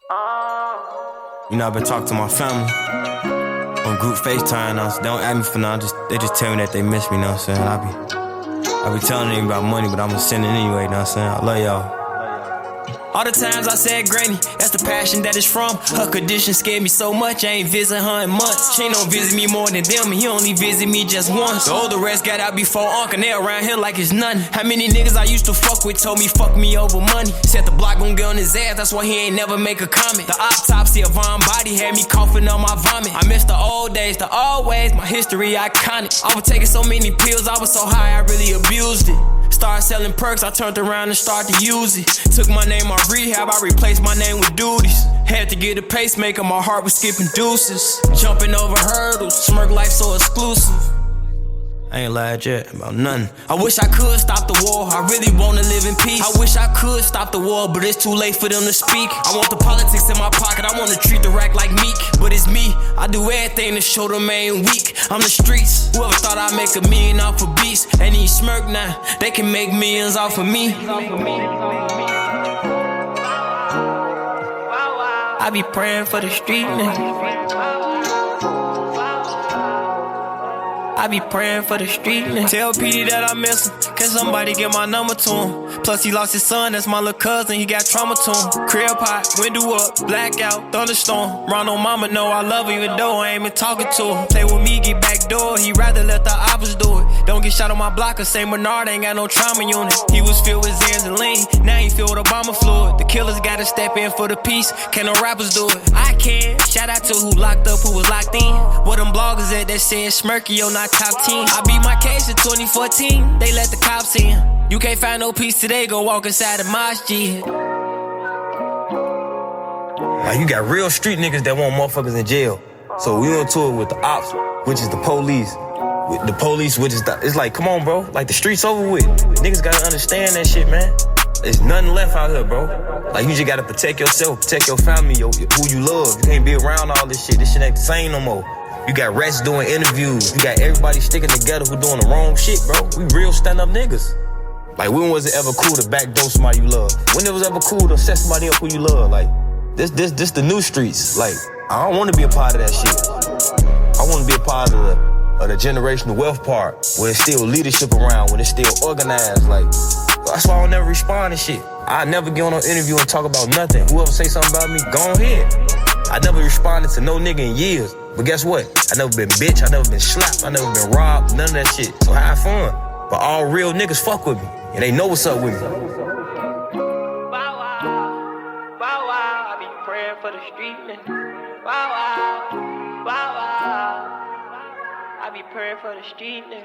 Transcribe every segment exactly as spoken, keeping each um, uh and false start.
You know, I've been talking to my family on group FaceTime now, so they don't ask me for nothing, just, they just tell me that they miss me, you know what I'm saying? I be, I be telling them about money, but I'm gonna send it anyway, you know what I'm saying? I love y'all. All the times I said granny, that's the passion that is from. Her condition scared me so much, I ain't visit her in months. She don't visit me more than them, he only visit me just once. The older rest got out before Uncle, they around here like it's nothing. How many niggas I used to fuck with told me fuck me over money? Said the block gon' get on his ass, that's why he ain't never make a comment. The autopsy of Von Body had me coughing on my vomit. I miss the old days, the old ways, my history iconic. I was taking so many pills, I was so high, I really abused it. Started selling perks, I turned around and started to use it. Took my name off rehab, I replaced my name with duties. Had to get a pacemaker, my heart was skipping deuces. Jumping over hurdles, smirk life so exclusive. I ain't lied yet about nothing. I wish I could stop the war, I really wanna live in peace. I wish I could stop the war, but it's too late for them to speak. I want the politics in my pocket, I wanna treat the rack like Meek. But it's me, I do everything to show them I ain't weak. I'm the streets, whoever thought I'd make a million off of beats. They need smirk now, they can make millions off of me. I be praying for the street nigga. I be praying for the street nigga. Tell P D that I miss him, can somebody get my number to him? Plus he lost his son, that's my little cousin, he got trauma to him. Crib hot, window up, blackout, thunderstorm. Ronald mama know I love her even though I ain't been talking to him. Play with me, get back door, he rather let the oppers do it. Don't get shot on my block, cause Saint Bernard ain't got no trauma unit. He was filled with Zans and lean, now he filled with Obama fluid. The killers gotta step in for the peace, can no rappers do it? I can, shout out to who locked up, who was locked in. What them bloggers at that said Smirky, yo, not top ten. I beat my case in twenty fourteen, they let the cops in. You can't find no peace today, go walk inside the masjid. Now you got real street niggas that want motherfuckers in jail. So we on tour with the ops, which is the police. With the police, which is the, it's like, come on, bro. Like the streets over with. Niggas gotta understand that shit, man. There's nothing left out here, bro. Like you just gotta protect yourself, protect your family, your, who you love. You can't be around all this shit. This shit ain't the same no more. You got rats doing interviews. You got everybody sticking together who doing the wrong shit, bro. We real stand-up niggas. Like, when was it ever cool to backdoor somebody you love? When it was ever cool to set somebody up who you love? Like, this, this, this the new streets. Like, I don't want to be a part of that shit. I want to be a part of the, of the generational wealth part, where it's still leadership around, when it's still organized. Like, that's why I don't never respond to shit. I never get on an interview and talk about nothing. Whoever say something about me, go ahead. I never responded to no nigga in years. But guess what? I never been bitch, I never been slapped, I never been robbed, none of that shit. So have fun. But all real niggas fuck with me, and they know what's up with me. Bow wow, bow wow, I be praying for the street nigga. Bow wow, bow wow, I be praying for the street nigga.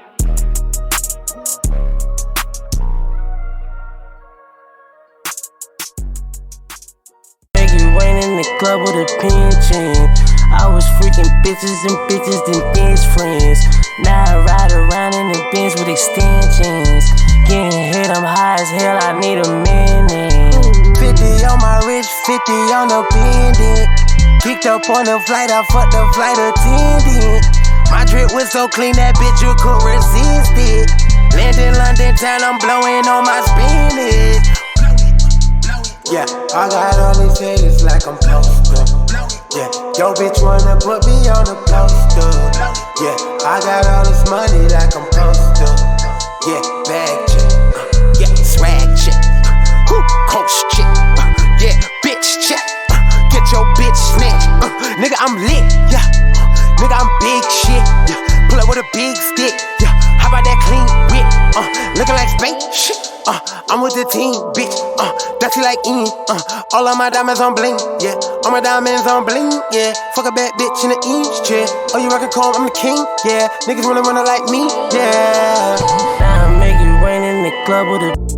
In the club with a pension, I was freaking bitches and bitches and bitch friends. Now I ride around in the Benz with extensions. Getting hit, I'm high as hell, I need a minute. Fifty on my wrist, fifty on the pendant. Kicked up on the flight, I fucked the flight attendant. My drip was so clean, that bitch you could resist it. Landing London town, I'm blowing on my spinach. Yeah, I got all these haters like I'm poster. Yeah, yo bitch wanna put me on a poster. Yeah, I got all this money like I'm poster. Yeah, bag check, uh, yeah, swag check, uh, coach check, uh, yeah, bitch check, uh, get your bitch snatched, uh, nigga I'm lit, yeah, uh, nigga I'm big shit, yeah, pull up with a big stick, yeah, how about that clean whip, uh, looking like space shit. Uh, I'm with the team, bitch, uh, dirty like Ian, uh, all of my diamonds on bling, yeah, all my diamonds on bling, yeah, fuck a bad bitch in the east chair, oh you rockin' cold, I'm the king, yeah, niggas wanna run it like me, yeah. Now I make it rain in the club with a